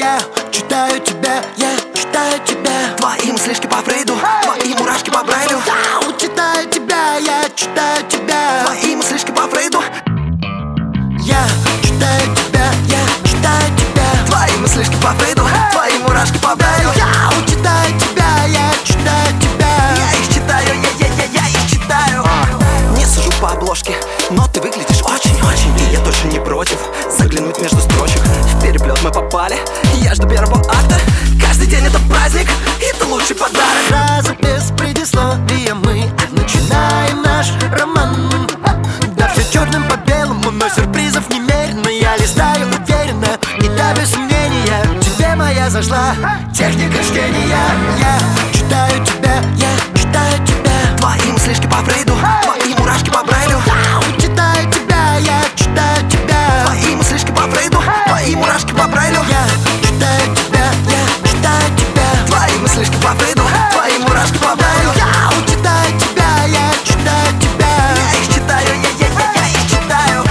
Я читаю тебя, я читаю тебя. Твои мыслишки по Фрейду, твои мурашки по Брайлю. Я читаю тебя, я читаю тебя. Твои мыслишки по Фрейду. Я читаю тебя, я читаю тебя. Твои мыслишки по Фрейду, твои мурашки по Брайлю. Я читаю тебя, я читаю тебя. Я их читаю, я их читаю. Не сужу по обложке, но ты выглядишь очень-очень. И я точно не против заглянуть между строчек. В переплет мы попали, я жду первого акта. Каждый день это праздник, это лучший подарок. Сразу без предисловия мы начинаем наш роман. Да все черным по белому, но сюрпризов немерено. Я листаю уверенно и да без сомнения. Тебе моя зашла техника чтения. Я читаю тебя, я читаю тебя. Твои мыслишки по Фрейду, твои мурашки по Брайлю. Я читаю тебя, я читаю тебя. Твои мыслишки по Фрейду, твои мурашки по Брайлю. Я читаю тебя, я читаю тебя. Твои мыслишки по Фрейду, твои мурашки по Брайлю. Я читаю тебя, я читаю тебя. Я их читаю, я их читаю.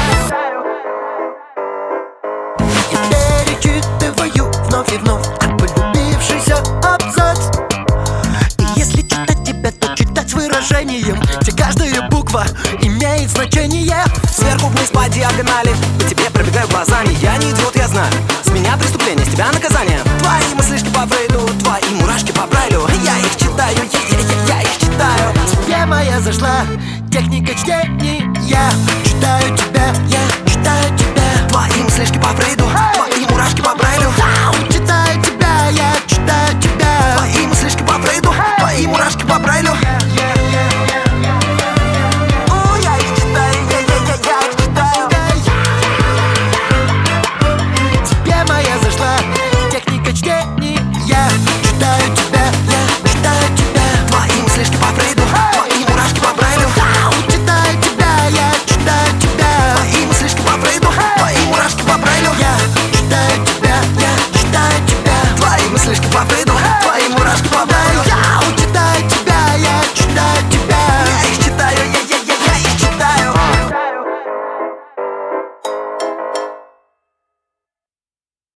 Я перечитываю вновь и вновь полюбившийся абзац. И если читать тебя, то читать с выражением, где каждая буква имеет значение. Сверху вниз по диагонали, по тебе пробегаю глазами. Я не идиот, я знаю, с меня преступление, с тебя наказание. Твои мыслишки по Фрейду, твои мурашки по Брайлю. Я их читаю, я их читаю. Тебе моя зашла техника чтения. Я читаю тебя, я